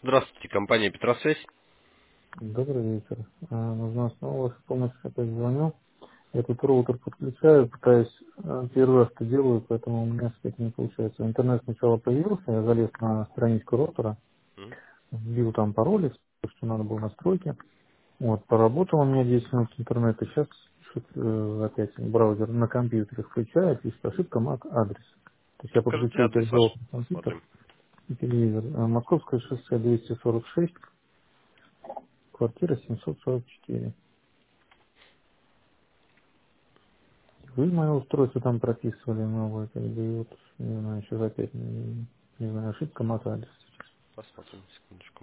Здравствуйте, компания Петросвязь. Добрый вечер. Нужна снова ваша помощь, опять звоню. Я тут роутер подключаю, пытаюсь, первый раз это делаю, поэтому у меня что-то не получается. Интернет сначала появился, я залез на страничку роутера, М, вбил там пароли, всё, что надо было настройки. Вот, поработал у меня 10 минут интернета, сейчас опять браузер на компьютере включает, пишет ошибка MAC адрес. То есть я Скажите подключил адрес перед ваш, компьютер посмотрим. и телевизор. Московское шоссе 246, квартира 744. Вы мое устройство там прописывали новое, как бы, и вот, не знаю, сейчас опять, не знаю, ошибка MAC-адрес. Посмотрим, секундочку.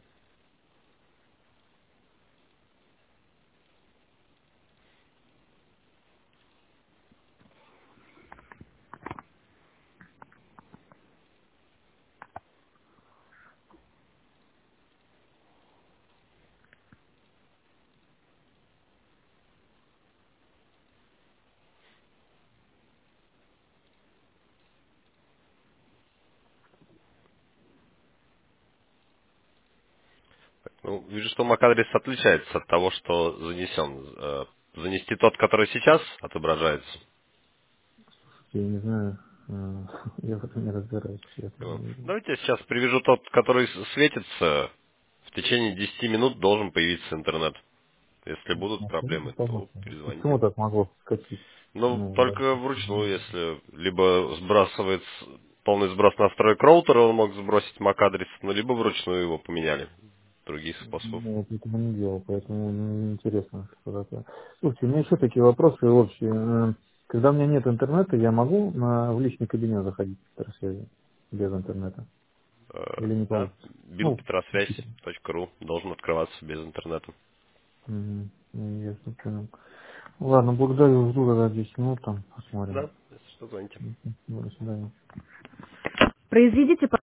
Ну, вижу, что MAC-адрес отличается от того, что занесен. Занести тот, который сейчас отображается. Я не знаю, я в этом не разбираюсь, честно. Давайте я сейчас привяжу тот, который светится. В течение 10 минут должен появиться интернет. Если будут Скажите, проблемы, то пожалуйста, перезвоните. почему так могло скатить? Ну, Ну, только вручную, если либо сбрасывает полный сброс настроек роутера, он мог сбросить MAC-адрес, ну, либо вручную его поменяли. Других способов. я этого не делал, поэтому мне интересно, что такое. Слушайте, у меня еще такие вопросы общие. Когда у меня нет интернета, я могу в личный кабинет заходить в связи без интернета? Или не Да, получится? Ну, компьютер. billpetrosвязь.ру должен открываться без интернета. Ясно, понял. Ладно, благодарю, жду тогда 10 минут, там посмотрим. Да, если что, звоните. До свидания. Произведите